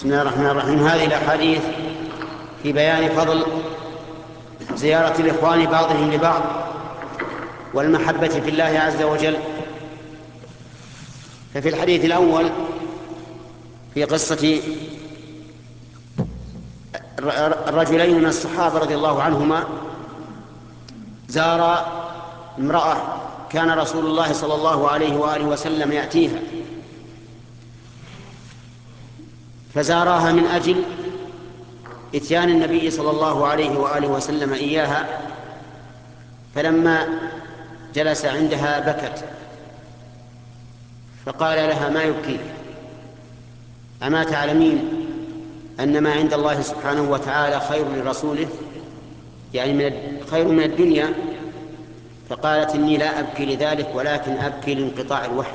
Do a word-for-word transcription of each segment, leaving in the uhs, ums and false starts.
بسم الله الرحمن الرحيم. هذه الأحاديث في بيان فضل زيارة الإخوان بعضهم لبعض والمحبة في الله عز وجل. ففي الحديث الأول في قصة الرجلين من الصحابة رضي الله عنهما زار امرأة كان رسول الله صلى الله عليه وآله وسلم يأتيها، فزارها من أجل إتيان النبي صلى الله عليه وآله وسلم إياها، فلما جلس عندها بكت فقال لها: ما يبكيك؟ أما تعلمين أن ما عند الله سبحانه وتعالى خير لرسوله، يعني من خير من الدنيا؟ فقالت: إني لا أبكي لذلك، ولكن أبكي لانقطاع الوحي،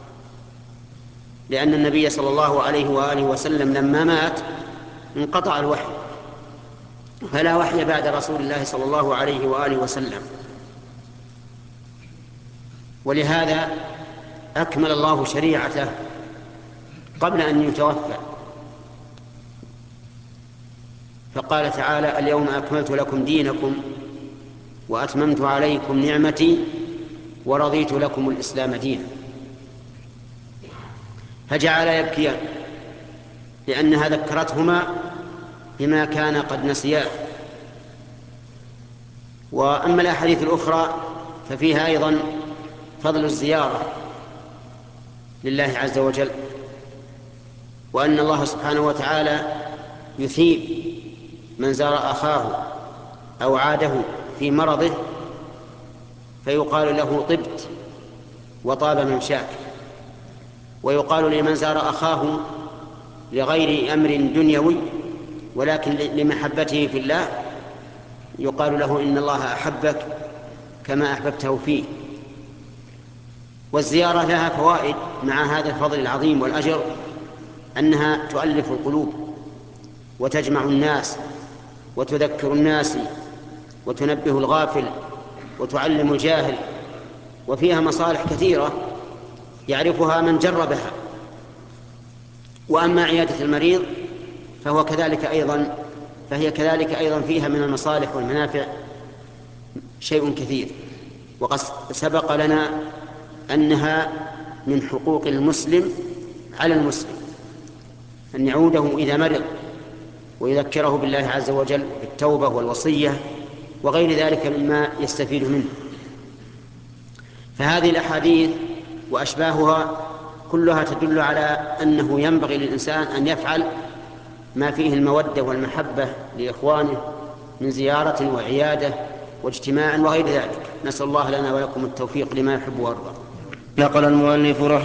لأن النبي صلى الله عليه وآله وسلم لما مات انقطع الوحي، فلا وحي بعد رسول الله صلى الله عليه وآله وسلم، ولهذا أكمل الله شريعته قبل أن يتوفى، فقال تعالى: اليوم أكملت لكم دينكم وأتممت عليكم نعمتي ورضيت لكم الإسلام دينا. فجعل يبكيان لأنها ذكرتهما بما كان قد نسياه. وأما الأحاديث الأخرى ففيها أيضا فضل الزيارة لله عز وجل، وأن الله سبحانه وتعالى يثيب من زار أخاه أو عاده في مرضه فيقال له: طبت وطاب ممشاك. ويقال لمن زار أخاه لغير أمر دنيوي ولكن لمحبته في الله يقال له: إن الله أحبك كما أحببته فيه. والزيارة لها فوائد مع هذا الفضل العظيم والأجر، أنها تؤلف القلوب وتجمع الناس وتذكر الناس وتنبه الغافل وتعلم الجاهل، وفيها مصالح كثيرة يعرفها من جربها. وأما عيادة المريض فهو كذلك أيضا فهي كذلك أيضا فيها من المصالح والمنافع شيء كثير. وقد سبق لنا أنها من حقوق المسلم على المسلم أن يعوده إذا مرض ويذكره بالله عز وجل بالتوبة والوصية وغير ذلك مما يستفيد منه. فهذه الأحاديث وأشباهها كلها تدل على أنه ينبغي للإنسان أن يفعل ما فيه المودة والمحبة لإخوانه من زيارة وعيادة واجتماع وغير ذلك. نسأل الله لنا ولكم التوفيق لما يحب ويرضى. نقل المؤلف رحمه